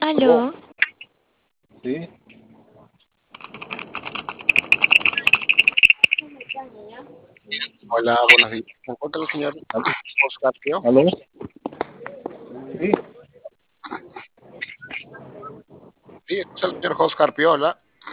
Aló. Aló. Sí. Hola, buenos días. ¿Se encuentra el señor Oscar Pío? ¿Aló? Sí. Sí, es el señor Oscar Pío, hola.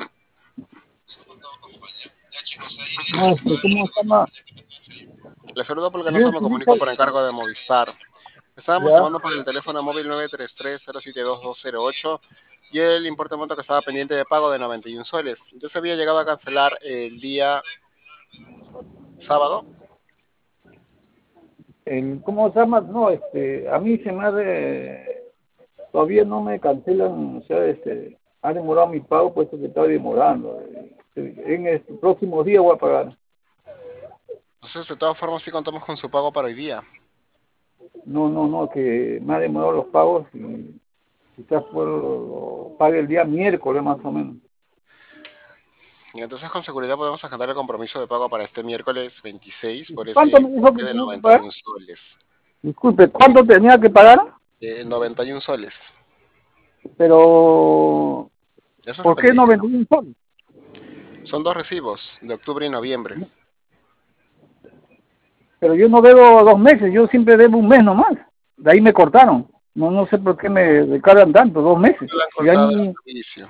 No, ¿cómo se llama? Le saludo porque no Yo se me utilizo, comunicó por encargo de Movistar. Estábamos ya, llamando por el teléfono móvil 933-072-208 y el importe monto que estaba pendiente de pago de 91 soles. Yo se había llegado a cancelar el día sábado. ¿cómo se llama? No, a mí se me ha todavía no me cancelan, o sea, ha demorado mi pago, puesto que está demorando. En este próximo día voy a pagar. Entonces, de todas formas, sí contamos con su pago para hoy día. No, que me ha demorado los pagos y quizás lo pague el día miércoles más o menos. Y entonces, con seguridad podemos agendar el compromiso de pago para este miércoles 26 por ese ¿Cuánto me dijo importe que de tenía que pagar? 91 soles. Disculpe, ¿cuánto tenía que pagar? 91 soles. Pero, Eso es lo ¿por qué pendiente. 91 soles? Son dos recibos, de octubre y noviembre. Pero yo no debo 2 meses, yo siempre debo un mes nomás. De ahí me cortaron. No sé por qué me recargan tanto, 2 meses. Le han Y cortado el ahí, servicio.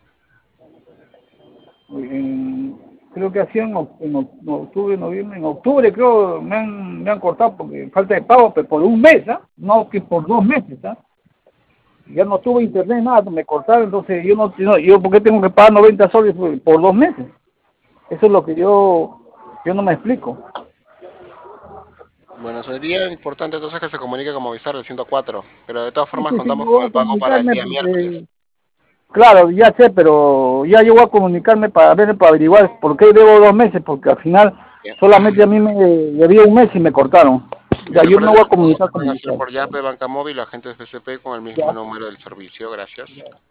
creo que hacían en octubre, noviembre, en octubre creo me han cortado porque falta de pago, pero por un mes, ¿ah? No que por 2 meses, ¿ah? Ya no tuve internet, nada, me cortaron, entonces yo ¿por qué tengo que pagar 90 soles por 2 meses? Eso es lo que yo no me explico. Bueno, sería importante entonces que se comunique con Movistar del 104, pero de todas Sí, formas sí, sí, yo contamos con voy a el pago para el comunicarme día porque, miércoles. claro, ya sé, pero ya yo voy a comunicarme para ver, para averiguar por qué debo 2 meses, porque al final Bien. solamente a mí me debía un mes y me cortaron. Ya yo me Recuerden voy que a los pagos comunicar se con pueden hacer Movistar. por Yape, Banca Móvil o agentes BCP con el mismo Ya. número del servicio. Gracias.